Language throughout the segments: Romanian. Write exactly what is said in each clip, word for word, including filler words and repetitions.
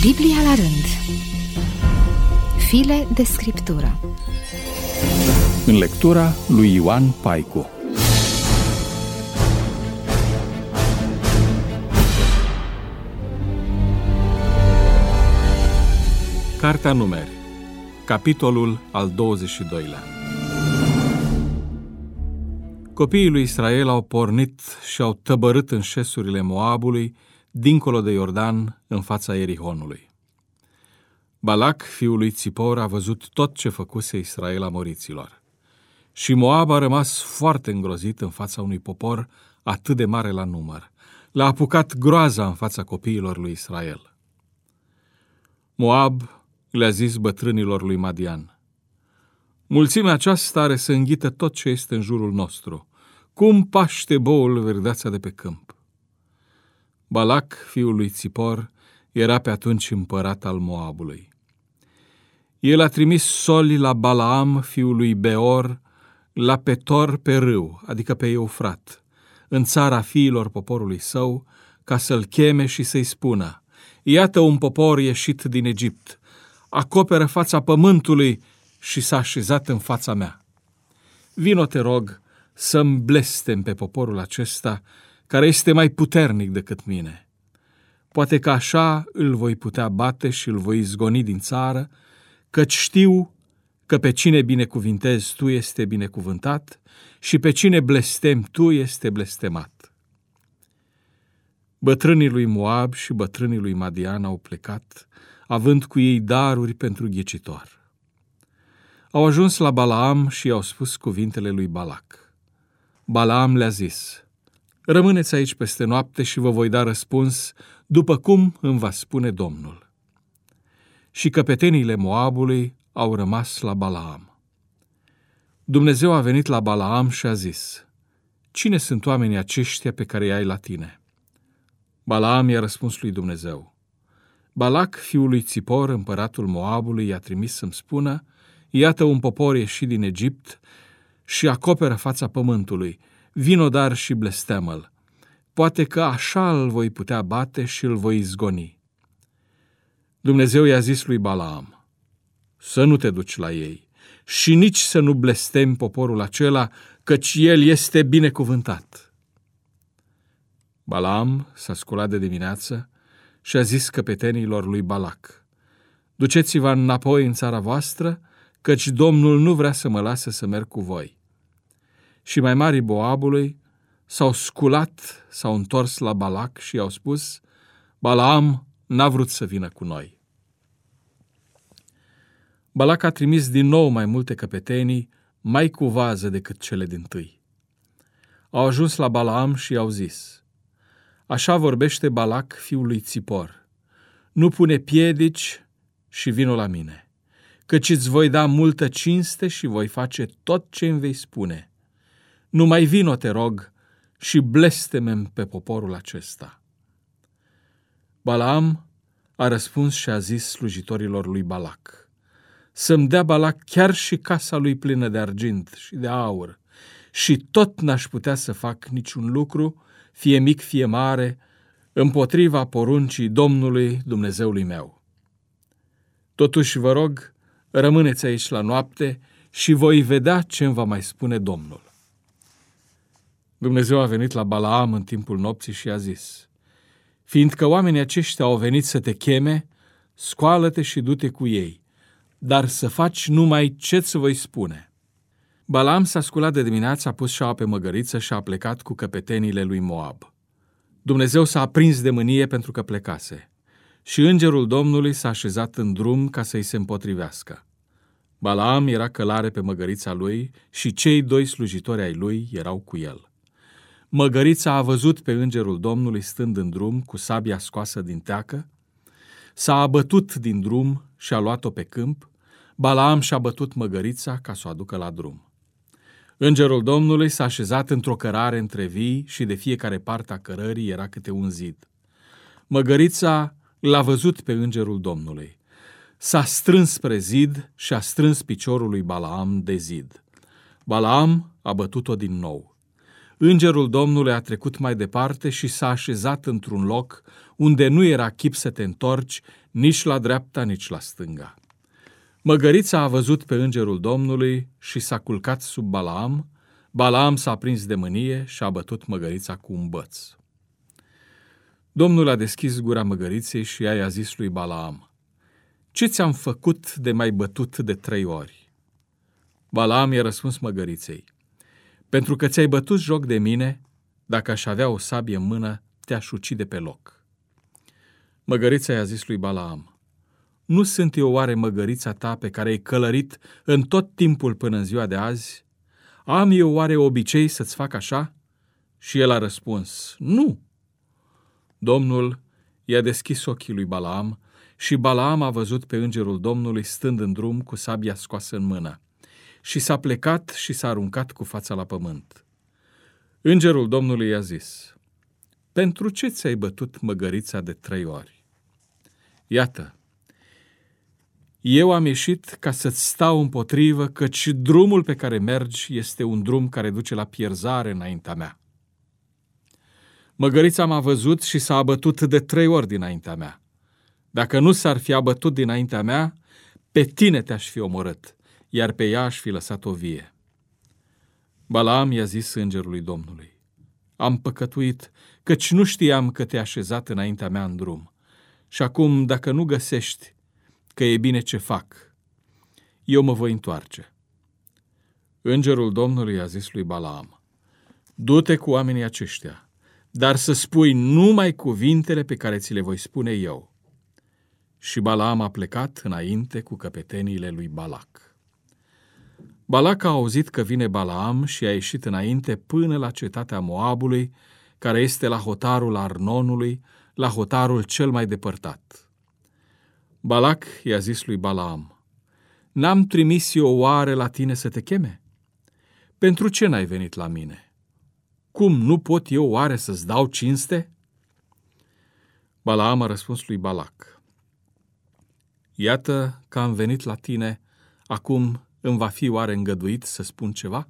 Biblia la rând. File de scriptură. În lectura lui Ioan Paicu. Cartea Numeri, capitolul al douăzeci și doilea. Copiii lui Israel au pornit și au tăbărât în șesurile Moabului, dincolo de Iordan, în fața Ierihonului. Balac, fiul lui Țipor, a văzut tot ce făcuse Israel amoriților. Și Moab a rămas foarte îngrozit în fața unui popor atât de mare la număr. L-a apucat groaza în fața copiilor lui Israel. Moab le-a zis bătrânilor lui Madian: mulțimea aceasta are să înghită tot ce este în jurul nostru. Cum paște boul verdeața de pe câmp? Balac, fiul lui Țipor, era pe atunci împărat al Moabului. El a trimis soli la Balaam, fiul lui Beor, la Petor pe râu, adică pe Eufrat, în țara fiilor poporului său, ca să-l cheme și să-i spună: iată un popor ieșit din Egipt, acoperă fața pământului și s-a așezat în fața mea. Vino, te rog, să-mi blestem pe poporul acesta, care este mai puternic decât mine. Poate că așa îl voi putea bate și îl voi izgoni din țară, căci știu că pe cine binecuvintezi tu este binecuvântat și pe cine blestem tu este blestemat. Bătrânii lui Moab și bătrânii lui Madian au plecat, având cu ei daruri pentru ghicitor. Au ajuns la Balaam și i-au spus cuvintele lui Balac. Balaam le-a zis: rămâneți aici peste noapte și vă voi da răspuns după cum îmi va spune Domnul. Și căpeteniile Moabului au rămas la Balaam. Dumnezeu a venit la Balaam și a zis: cine sunt oamenii aceștia pe care i-ai la tine? Balaam i-a răspuns lui Dumnezeu: Balac, fiul lui Țipor, împăratul Moabului, i-a trimis să-mi spună: iată un popor ieșit din Egipt și acoperă fața pământului. Vino dar și blesteamă-l. Poate că așa îl voi putea bate și îl voi izgoni. Dumnezeu i-a zis lui Balaam: să nu te duci la ei și nici să nu blestemi poporul acela, căci el este binecuvântat. Balaam s-a sculat de dimineață și a zis căpetenilor lui Balac: duceți-vă înapoi în țara voastră, căci Domnul nu vrea să mă lase să merg cu voi. Și mai marii Moabului s-au sculat, s-au întors la Balac și i-au spus: Balaam n-a vrut să vină cu noi. Balac a trimis din nou mai multe căpetenii, mai cu vază decât cele dintâi. Au ajuns la Balaam și i-au zis: așa vorbește Balac, fiul lui Țipor: nu pune piedici și vino la mine, căci îți voi da multă cinste și voi face tot ce îmi vei spune. Nu mai vino, te rog, și blestemem pe poporul acesta. Balaam a răspuns și a zis slujitorilor lui Balac: să-mi dea Balac chiar și casa lui plină de argint și de aur, și tot n-aș putea să fac niciun lucru, fie mic, fie mare, împotriva poruncii Domnului Dumnezeului meu. Totuși, vă rog, rămâneți aici la noapte și voi vedea ce îmi va mai spune Domnul. Dumnezeu a venit la Balaam în timpul nopții și a zis: fiindcă oamenii aceștia au venit să te cheme, scoală-te și du-te cu ei, dar să faci numai ce-ți voi spune. Balaam s-a sculat de dimineață, a pus șaua pe măgăriță și a plecat cu căpetenile lui Moab. Dumnezeu s-a aprins de mânie pentru că plecase și îngerul Domnului s-a așezat în drum ca să-i se împotrivească. Balaam era călare pe măgărița lui și cei doi slujitori ai lui erau cu el. Măgărița a văzut pe îngerul Domnului stând în drum cu sabia scoasă din teacă, s-a abătut din drum și a luat-o pe câmp. Balaam și-a bătut măgărița ca să o aducă la drum. Îngerul Domnului s-a așezat într-o cărare între vii și de fiecare parte a cărării era câte un zid. Măgărița l-a văzut pe îngerul Domnului. S-a strâns spre zid și a strâns piciorul lui Balaam de zid. Balaam a bătut-o din nou. Îngerul Domnului a trecut mai departe și s-a așezat într-un loc unde nu era chip să te întorci nici la dreapta, nici la stânga. Măgărița a văzut pe Îngerul Domnului și s-a culcat sub Balaam. Balaam s-a prins de mânie și a bătut măgărița cu un băț. Domnul a deschis gura măgăriței și ea i-a zis lui Balaam: „Ce ți-am făcut de m-ai bătut de trei ori?” Balaam i-a răspuns măgăriței: „Pentru că ți-ai bătut joc de mine, dacă aș avea o sabie în mână, te-aș ucide pe loc.” Măgărița i-a zis lui Balaam: „Nu sunt eu oare măgărița ta pe care ai călărit în tot timpul până în ziua de azi? Am eu oare obicei să-ți fac așa?” Și el a răspuns: „Nu.” Domnul i-a deschis ochii lui Balaam și Balaam a văzut pe Îngerul Domnului stând în drum cu sabia scoasă în mână și s-a plecat și s-a aruncat cu fața la pământ. Îngerul Domnului i-a zis: „Pentru ce ți-ai bătut măgărița de trei ori?” „Iată, eu am ieșit ca să-ți stau împotrivă, căci drumul pe care mergi este un drum care duce la pierzare înaintea mea. Măgărița m-a văzut și s-a abătut de trei ori dinaintea mea. Dacă nu s-ar fi abătut dinaintea mea, pe tine te-aș fi omorât, iar pe ea aș fi lăsat-o vie.” Balaam i-a zis Îngerului Domnului: „Am păcătuit, căci nu știam că te-ai așezat înaintea mea în drum. Și acum, dacă nu găsești că e bine ce fac, eu mă voi întoarce.” Îngerul Domnului i-a zis lui Balaam: „Du-te cu oamenii aceștia, dar să spui numai cuvintele pe care ți le voi spune eu.” Și Balaam a plecat înainte cu căpeteniile lui Balac. Balac a auzit că vine Balaam și a ieșit înainte până la cetatea Moabului, care este la hotarul Arnonului, la hotarul cel mai depărtat. Balac i-a zis lui Balaam: „N-am trimis eu oare la tine să te cheme? Pentru ce n-ai venit la mine? Cum, nu pot eu oare să-ți dau cinste?” Balaam a răspuns lui Balac: „Iată că am venit la tine, acum îmi va fi oare îngăduit să spun ceva?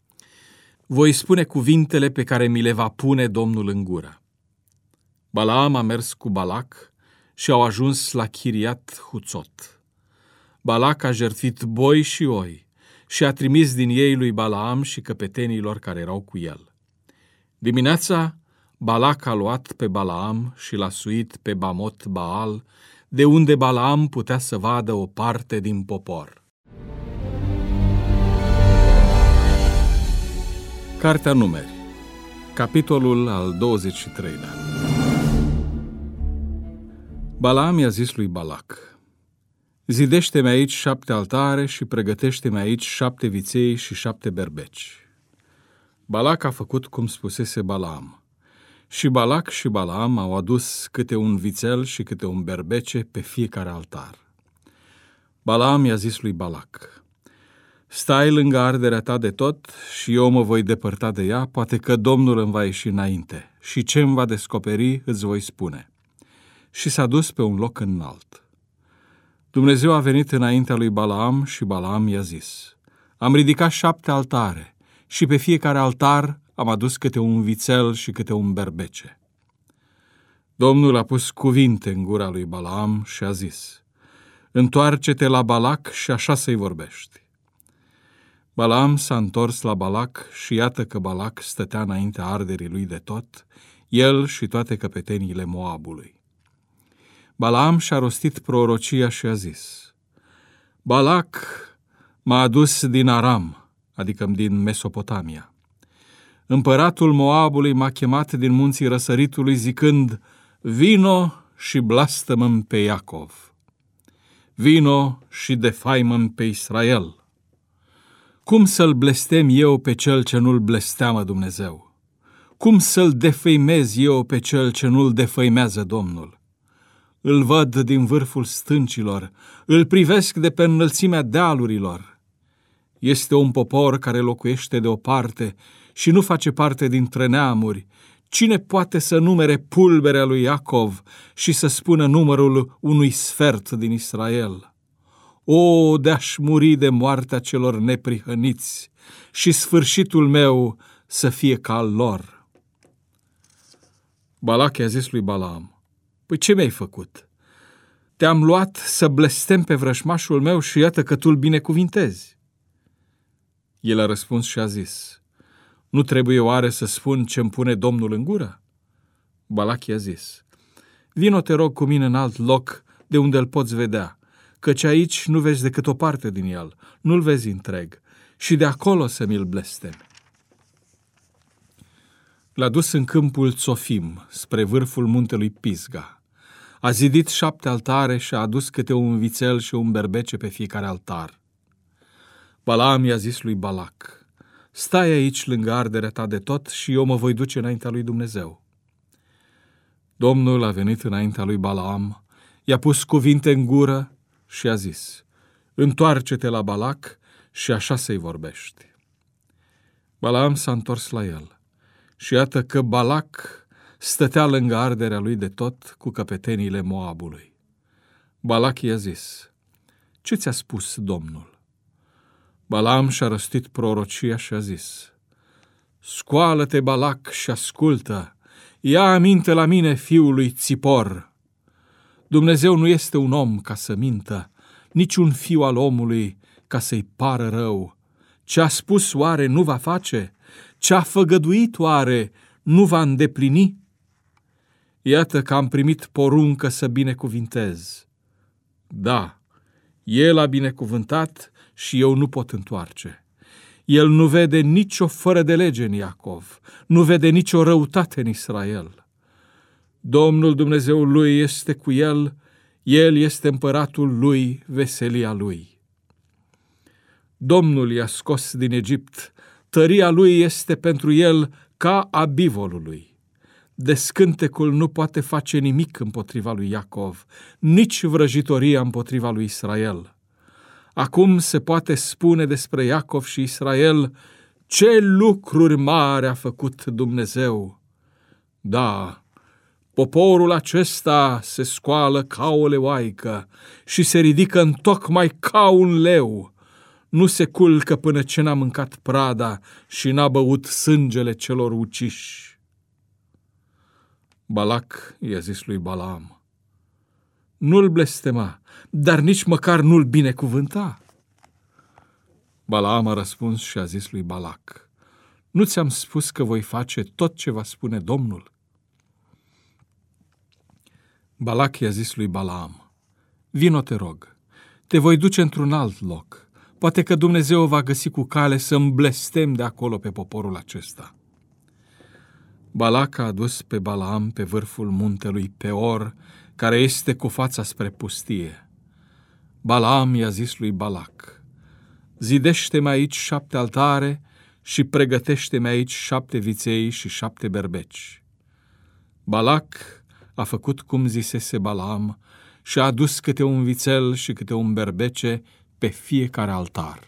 Voi spune cuvintele pe care mi le va pune Domnul în gură.” Balaam a mers cu Balac și au ajuns la Chiriat Huțot. Balac a jertfit boi și oi și a trimis din ei lui Balaam și căpetenilor care erau cu el. Dimineața, Balac a luat pe Balaam și l-a suit pe Bamot Baal, de unde Balaam putea să vadă o parte din popor. Cartea Numeri, capitolul al douăzeci și treilea. Balaam i-a zis lui Balac: „Zidește-mi aici șapte altare și pregătește-mi aici șapte viței și șapte berbeci.” Balac a făcut cum spusese Balaam. Și Balac și Balaam au adus câte un vițel și câte un berbece pe fiecare altar. Balaam i-a zis lui Balac: „Stai lângă arderea ta de tot și eu mă voi depărta de ea, poate că Domnul îmi va ieși înainte și ce îmi va descoperi îți voi spune.” Și s-a dus pe un loc înalt. Dumnezeu a venit înaintea lui Balaam și Balaam i-a zis: „Am ridicat șapte altare și pe fiecare altar am adus câte un vițel și câte un berbece.” Domnul a pus cuvinte în gura lui Balaam și a zis: „Întoarce-te la Balac și așa să-i vorbești.” Balaam s-a întors la Balac și iată că Balac stătea înaintea arderii lui de tot, el și toate căpeteniile Moabului. Balaam și-a rostit prorocia și a zis: „Balac m-a adus din Aram, adică din Mesopotamia. Împăratul Moabului m-a chemat din munții răsăritului zicând: vino și blastămă-mi pe Iacov. Vino și defaimă-mi pe Israel. Cum să-l blestem eu pe cel ce nu-l blesteamă Dumnezeu? Cum să-l defăimez eu pe cel ce nu-l defăimează Domnul? Îl văd din vârful stâncilor, îl privesc de pe înălțimea dealurilor. Este un popor care locuiește deoparte și nu face parte dintre neamuri. Cine poate să numere pulberea lui Iacov și să spună numărul unui sfert din Israel? O, de-aș muri de moartea celor neprihăniți și sfârșitul meu să fie ca al lor. Balac i-a zis lui Balaam: păi ce mi-ai făcut? Te-am luat să blestem pe vrășmașul meu și iată că tu îl binecuvintezi. El a răspuns și a zis: nu trebuie oare să spun ce-mi pune Domnul în gură? Balac i-a zis: vino, te rog, cu mine în alt loc de unde îl poți vedea, căci aici nu vezi decât o parte din el, nu-l vezi întreg, și de acolo să mi-l blestemi. L-a dus în câmpul Țofim, spre vârful muntelui Pisga. A zidit șapte altare și a adus câte un vițel și un berbece pe fiecare altar. Balaam i-a zis lui Balac: stai aici lângă arderea ta de tot și eu mă voi duce înaintea lui Dumnezeu. Domnul a venit înaintea lui Balaam, i-a pus cuvinte în gură și a zis: întoarce-te la Balac și așa să-i vorbești. Balaam s-a întors la el și iată că Balac stătea lângă arderea lui de tot cu căpetenile Moabului. Balac i-a zis: ce ți-a spus Domnul? Balaam și-a răstit prorocia și a zis: scoală-te, Balac, și ascultă, ia aminte la mine, fiul lui Țipor. Dumnezeu nu este un om ca să mintă, nici un fiu al omului ca să-i pară rău. Ce-a spus oare nu va face? Ce-a făgăduit oare nu va îndeplini? Iată că am primit poruncă să binecuvintez. Da, el a binecuvântat și eu nu pot întoarce. El nu vede nicio fără de lege în Iacov, nu vede nicio răutate în Israel. Domnul Dumnezeul lui este cu el, el este împăratul lui, veselia lui. Domnul i-a scos din Egipt, tăria lui este pentru el ca a bivolului. Descântecul nu poate face nimic împotriva lui Iacov, nici vrăjitoria împotriva lui Israel. Acum se poate spune despre Iacov și Israel: ce lucruri mari a făcut Dumnezeu! Da, poporul acesta se scoală ca o leoaică și se ridică întocmai ca un leu. Nu se culcă până ce n-a mâncat prada și n-a băut sângele celor uciși. Balac i-a zis lui Balaam: nu-l blestema, dar nici măcar nu-l binecuvânta. Balaam a răspuns și a zis lui Balac: nu ți-am spus că voi face tot ce va spune Domnul? Balac i-a zis lui Balaam: vino, te rog, te voi duce într-un alt loc. Poate că Dumnezeu va găsi cu cale să-mi blestem de acolo pe poporul acesta. Balac a adus pe Balaam pe vârful muntelui Peor, care este cu fața spre pustie. Balaam i-a zis lui Balac: zidește-mi aici șapte altare și pregătește-mi aici șapte viței și șapte berbeci. Balac a făcut cum zisese Balaam și a adus câte un vițel și câte un berbece pe fiecare altar.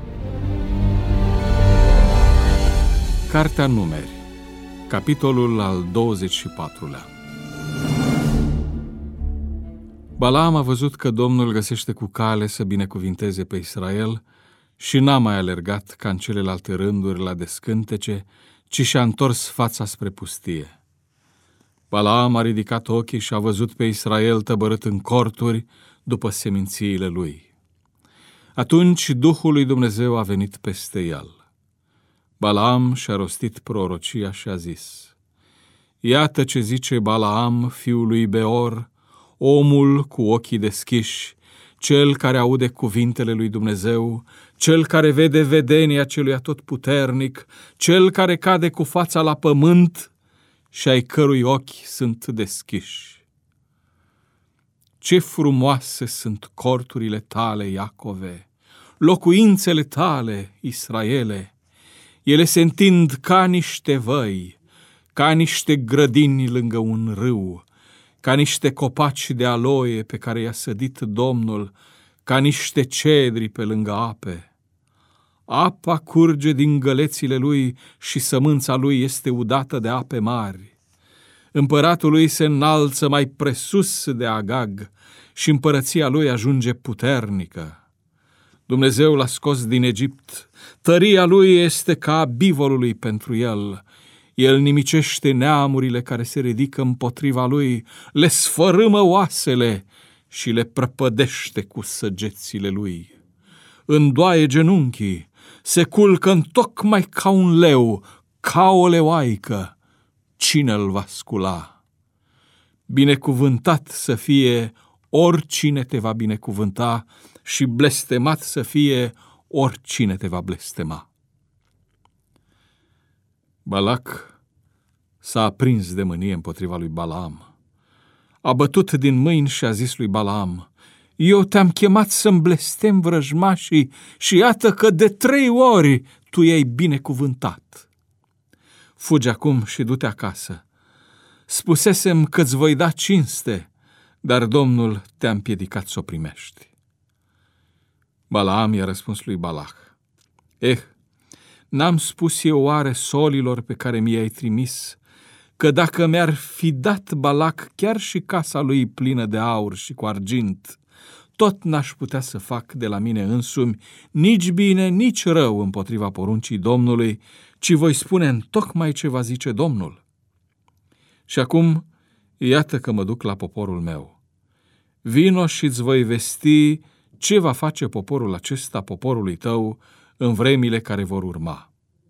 Cartea Numeri, capitolul al douăzeci și patrulea. Balaam a văzut că Domnul găsește cu cale să binecuvinteze pe Israel și n-a mai alergat ca în celelalte rânduri la descântece, ci și-a întors fața spre pustie. Balaam a ridicat ochii și a văzut pe Israel tăbărât în corturi după semințiile lui. Atunci Duhul lui Dumnezeu a venit peste el. Balaam și-a rostit prorocia și a zis: iată ce zice Balaam, fiul lui Beor, omul cu ochii deschiși, cel care aude cuvintele lui Dumnezeu, cel care vede vedenia celui atotputernic, cel care cade cu fața la pământ și ai cărui ochi sunt deschiși. Ce frumoase sunt corturile tale, Iacove, locuințele tale, Israele! Ele se întind ca niște văi, ca niște grădini lângă un râu, ca niște copaci de aloie pe care i-a sădit Domnul, ca niște cedri pe lângă ape. Apa curge din gălețile lui și sămânța lui este udată de ape mari. Împăratul lui se înalță mai presus de Agag și împărăția lui ajunge puternică. Dumnezeu l-a scos din Egipt, tăria lui este ca a bivolului pentru el. El nimicește neamurile care se ridică împotriva lui, le sfărâmă oasele și le prăpădește cu săgețile lui. Îndoaie genunchii, se culcă întocmai ca un leu, ca o leoaică. Cine îl va scula? Binecuvântat să fie oricine te va binecuvânta și blestemat să fie oricine te va blestema. Balac s-a aprins de mânie împotriva lui Balaam. A bătut din mâini și a zis lui Balaam: eu te-am chemat să-mi blestem vrăjmașii și iată că de trei ori tu i-ai binecuvântat. Fugi acum și du-te acasă. Spusesem că-ți voi da cinste, dar Domnul te-a împiedicat să o primești. Balaam i-a răspuns lui Balac: Eh, n-am spus eu oare solilor pe care mi-ai trimis că dacă mi-ar fi dat Balac chiar și casa lui plină de aur și cu argint, tot n-aș putea să fac de la mine însumi nici bine, nici rău împotriva poruncii Domnului, ci voi spune întocmai ce va zice Domnul. Și acum, iată că mă duc la poporul meu. Vino și-ți voi vesti ce va face poporul acesta poporului tău în vremile care vor urma.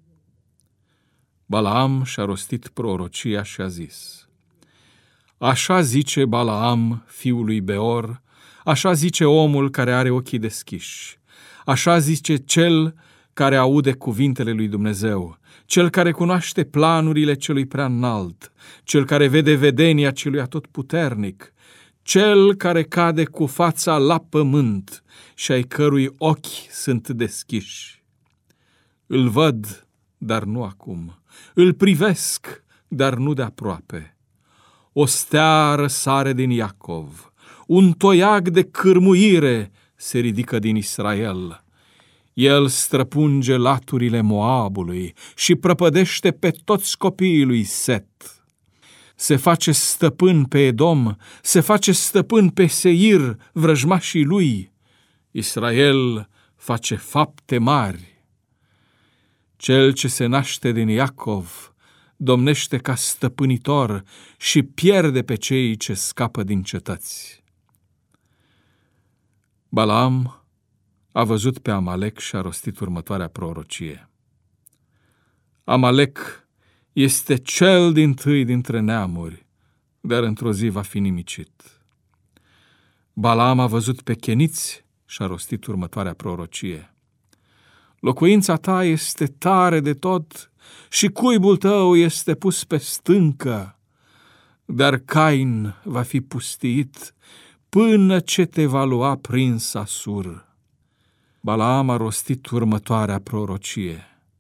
Balaam și-a rostit prorocia și a zis: așa zice Balaam, fiul lui Beor, așa zice omul care are ochii deschiși, așa zice cel care aude cuvintele lui Dumnezeu, cel care cunoaște planurile celui prea înalt, cel care vede vedenia celui atotputernic, cel care cade cu fața la pământ și ai cărui ochi sunt deschiși. Îl văd, dar nu acum, îl privesc, dar nu de aproape. O stea răsare din Iacov, un toiag de cârmuire se ridică din Israel. El străpunge laturile Moabului și prăpădește pe toți copiii lui Set. Se face stăpân pe Edom, se face stăpân pe Seir, vrăjmașii lui. Israel face fapte mari. Cel ce se naște din Iacov domnește ca stăpânitor și pierde pe cei ce scapă din cetăți. Balaam a văzut pe Amalek și a rostit următoarea prorocie: Amalek este cel dintâi dintre neamuri, dar într-o zi va fi nimicit. Balaam a văzut pe cheniți și a rostit următoarea prorocie: locuința ta este tare de tot și cuibul tău este pus pe stâncă, dar Cain va fi pustiit până ce te va lua prins Asur. Balaam a rostit următoarea prorocie: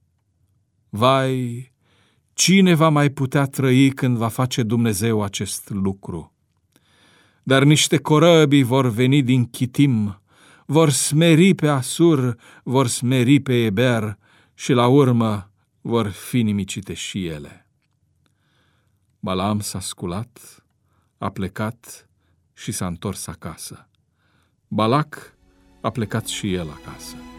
vai, cine va mai putea trăi când va face Dumnezeu acest lucru? Dar niște corăbii vor veni din Chitim, vor smeri pe Asur, vor smeri pe Eber și la urmă vor fi nimicite și ele. Balaam s-a sculat, a plecat și s-a întors acasă. Balac a plecat și el acasă.